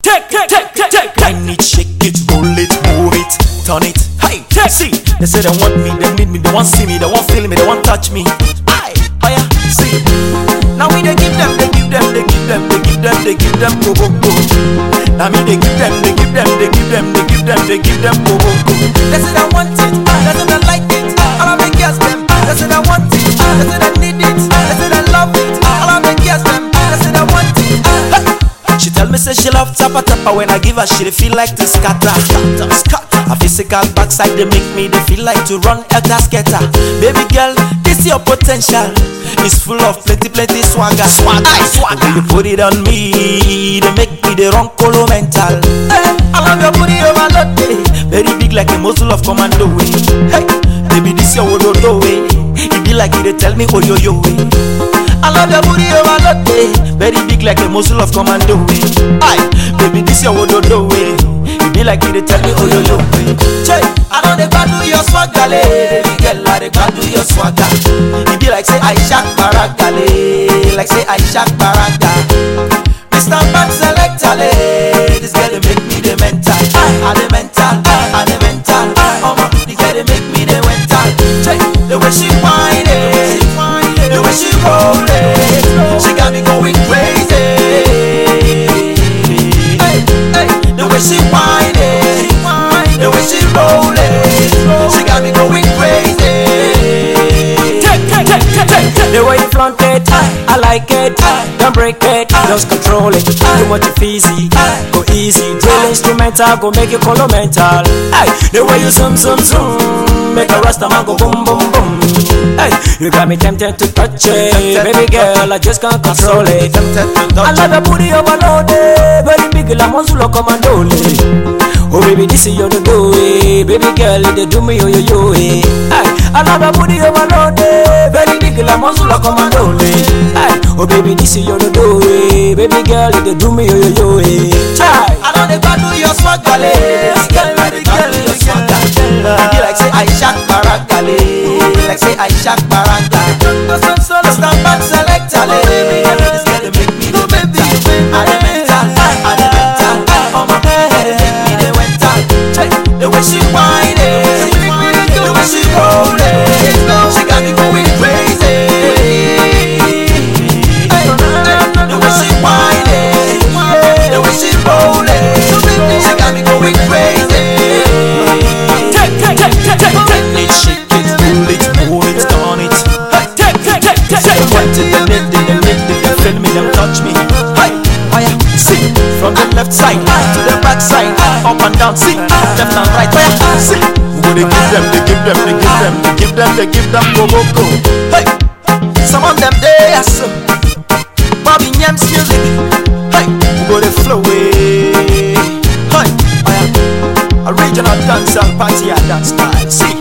Take. Wind it, shake it, roll it, move it, turn it. Hey, see, they say they want me, they need me, they want see me, they want feel me, they want touch me. Aye, oh yeah, see. Now we they give them, go go go. Now me they give them, go go go. They say they want it, they say they like it. All of the girls them, they say they want it, they say they need it, they say they love it. All of the girls them, they say they want it. She tell me say she love tappa when I give her she feel like to scatter. Her physical backside they make me they feel like to run elter scatter. Baby girl, this your potential. It's full of plenty swagger. When you put it on me, they make me the wrong colo mental. I love your booty overload, very big like a muscle of commando. Hey, baby this your wodo way. It be like it they tell me oh yo way. I love your booty overload, very big like a muscle of commando. Aye, baby this your wodo way. It be like it they tell me oh yo way. Che, I know they can do your swagger, baby girl, I they can do your swagger. It be like say I shak baraka, like say I shak baraka. Mr. Bank Selector, this girl they make me the mental. I the mental. Oh my, the girl they make me the mental. Che, the way she whine it, the way she roll it, she got me going crazy. Hey, the way she whine it, the way she roll it, she got me going crazy. The way you flaunt it, I like it. Don't break it, just control it. Too much if easy, go easy. Drill instrumental, go make you color mental. The way you zoom, make a rasta man go boom. Hey, you got me tempted to touch it, baby girl, I just can't control it. I love your booty overloaded, very big la monzulo commando. Oh baby, this is your do it, baby girl, they do me yo hey, I love your booty overloaded, very big la monzulo commando. Oh baby, this is your do it, baby girl, they do me yo hey. I know they can do your swagger, baby girl, your swagger. Be like say I shak baraka, like say I shak baraka. Mr. Bank Selector, this girl they make me the mental. I the mental. Oh my, they make me the mental. The way she whine it, the way she roll it, she got me going crazy. The way she whine it, the way she roll it, she got me going crazy. Shake it, roll it, move it, turn it. Say you want it, they feel me, them touch me. Hey, see, from the left side to the back side, up and down, see, left and right, see. They give them, go. Hey, some of them they are so Bobby Nyam's music. Hey, go the flow away. Hey, original dancehall party and dance style. See.